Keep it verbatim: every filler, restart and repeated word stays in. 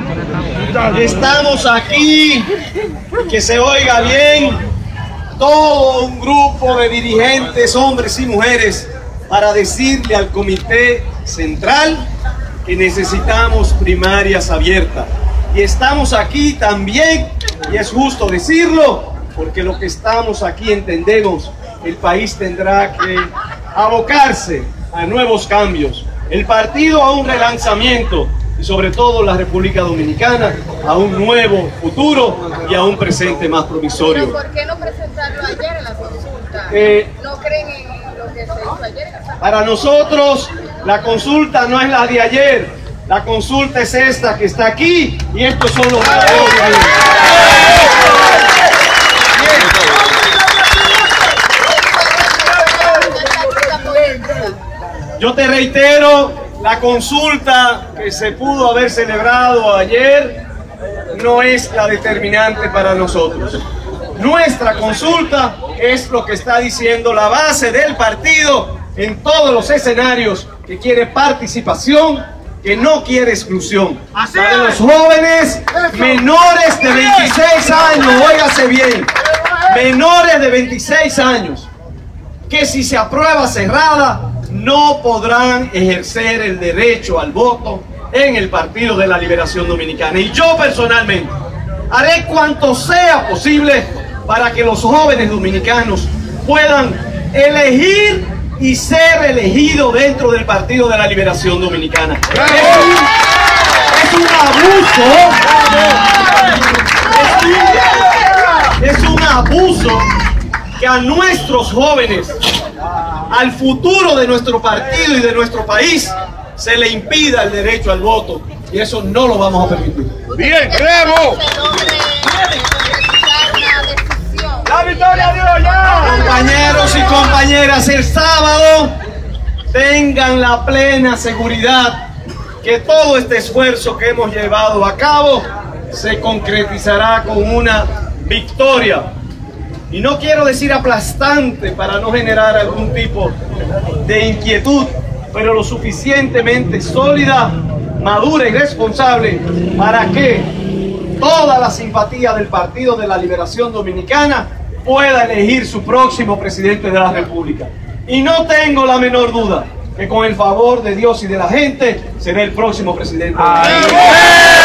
Estamos aquí, que se oiga bien, todo un grupo de dirigentes, hombres y mujeres, para decirle al Comité Central que necesitamos primarias abiertas. Y estamos aquí también, y es justo decirlo, porque lo que estamos aquí entendemos, el país tendrá que abocarse a nuevos cambios, el partido a un relanzamiento y sobre todo la República Dominicana a un nuevo futuro y a un presente más provisorio. ¿Pero por qué no presentarlo ayer en la consulta? Eh, ¿No creen en lo que se hizo ayer en la... Para nosotros la consulta no es la de ayer, la consulta es esta que está aquí y estos son los ganadores. Yo te reitero, la consulta que se pudo haber celebrado ayer no es la determinante para nosotros. Nuestra consulta es lo que está diciendo la base del partido en todos los escenarios, que quiere participación, que no quiere exclusión. La de los jóvenes menores de veintiséis años, óigase bien, menores de veintiséis años, que si se aprueba cerrada, no podrán ejercer el derecho al voto en el Partido de la Liberación Dominicana. Y yo personalmente haré cuanto sea posible para que los jóvenes dominicanos puedan elegir y ser elegidos dentro del Partido de la Liberación Dominicana. Es un, es un abuso, es un, es un abuso que a nuestros jóvenes, al futuro de nuestro partido y de nuestro país, se le impida el derecho al voto, y eso no lo vamos a permitir. Bien, bravo. La victoria Dios ya. Compañeros y compañeras, el sábado tengan la plena seguridad que todo este esfuerzo que hemos llevado a cabo se concretizará con una victoria. Y no quiero decir aplastante para no generar algún tipo de inquietud, pero lo suficientemente sólida, madura y responsable para que toda la simpatía del Partido de la Liberación Dominicana pueda elegir su próximo presidente de la República. Y no tengo la menor duda que con el favor de Dios y de la gente será el próximo presidente de la República.